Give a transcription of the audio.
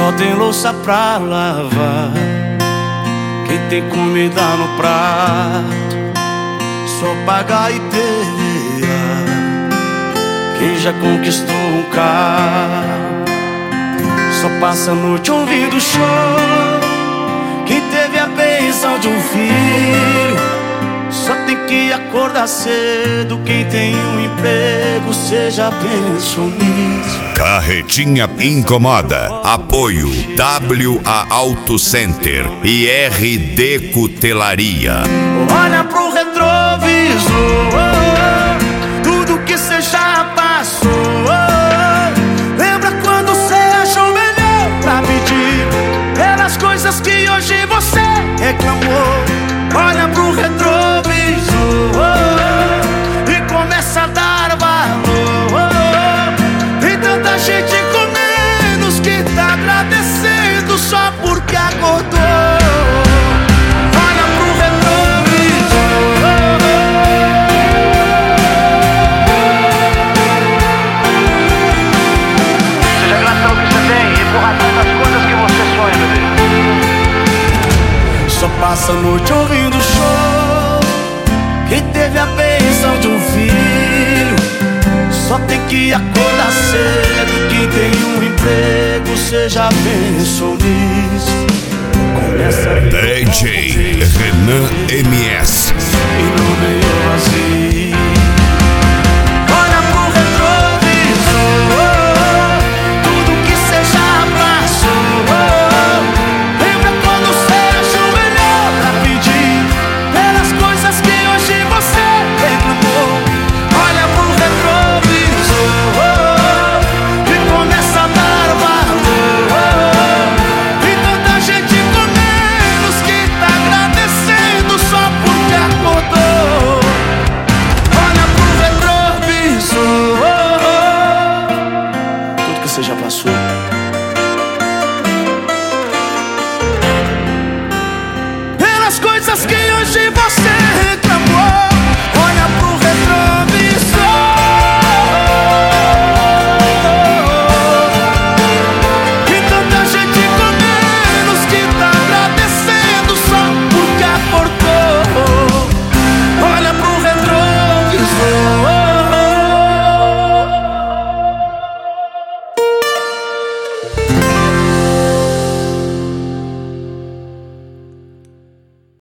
Só tem louça pra lavar, quem tem comida no prato só paga IPVA. Quem já conquistou um carro só passa a noite ouvindo choro. Quem teve a bênção de um filho só tem que acordar cedo. Quem tem um emprego, seja pensou nisso. Carretinha incomoda. Apoio WA Auto Center e RD Cutelaria. Olha pro retrovisor, tudo que cê já passou. Lembra quando cê achou melhor pra pedir pelas coisas que hoje você reclamou. Olha pro retrovisor e começa a dar valor. Tem tanta gente com menos que tá agradecendo só porque acordou. Olha pro retrovisor. Seja grato pelo que você tem e por razão das coisas que você sonha, bebê. Só passa a noite ouvindo show. Quem teve a bênção de um filho só tem que acordar cedo. Quem tem um emprego, cê já pensou nisso. Começa a DJ Renan MS. e no meio vazio. Olha pro retrovisor, tudo que cê já passou. Lembra quando cê achou melhor pra pedir pelas coisas que hoje você reclamou. Olha pro retrovisor e começa a dar valor. Tem tanta gente com menos que tá agradecendo só porque acordou. Olha pro retrovisor, tudo que você já passou. Pelas coisas que hoje você reclama.